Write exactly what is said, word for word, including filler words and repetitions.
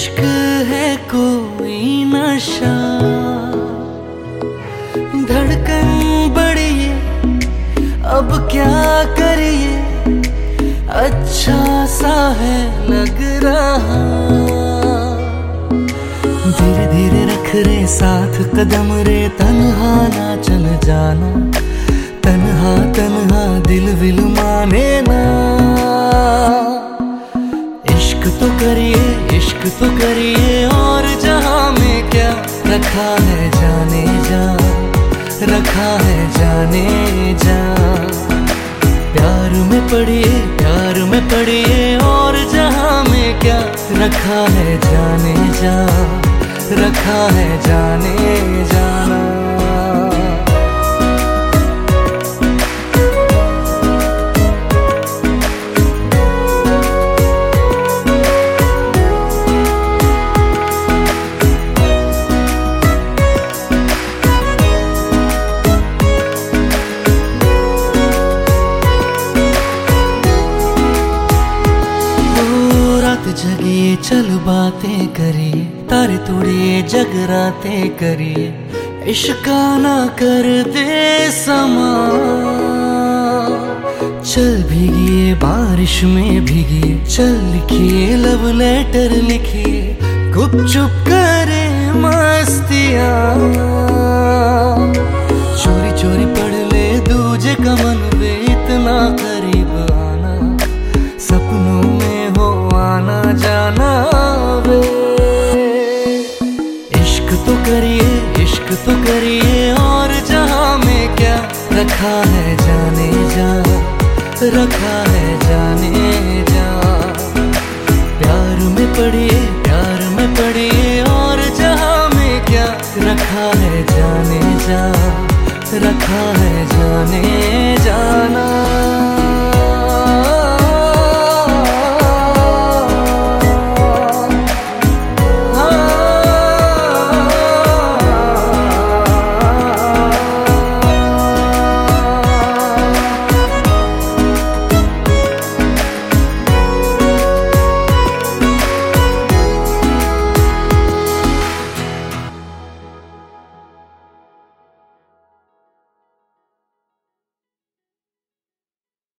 इश्क है कोई नशा, धड़कन बढ़िए अब क्या करिए, अच्छा सा है लग रहा। धीरे धीरे रख रे साथ कदम रे, तन्हा ना चल जाना, तन्हा तन्हा दिल विल माने ना। इश्क तो करिए इश्क तो करिए, और जहां में क्या रखा है जाने जा, रखा है जाने जा। प्यार में पड़िए प्यार में पड़िए, और जहां में क्या रखा है जाने जा, रखा है जाने जाना। जगिए चल बातें करिए, तारे तोड़िए जगराते करिए, इश्क ना कर दे समा। चल भीगिए बारिश में भीगिए, चल लिखिए लव लेटर लिखिए, गुपचुप करे मस्तियाँ। चोरी चोरी पढ़ ले दूजे का मन वे, इतना करीब आना, सपनों में हो आना जाना वे। इश्क तो करिए इश्क तो करिए, और जहां में क्या रखा है जाने जा, रखा है जाने जा। प्यार में पड़िए प्यार में पड़िए, और जहां में क्या रखा है जाने जा, रखा है जाने जाना।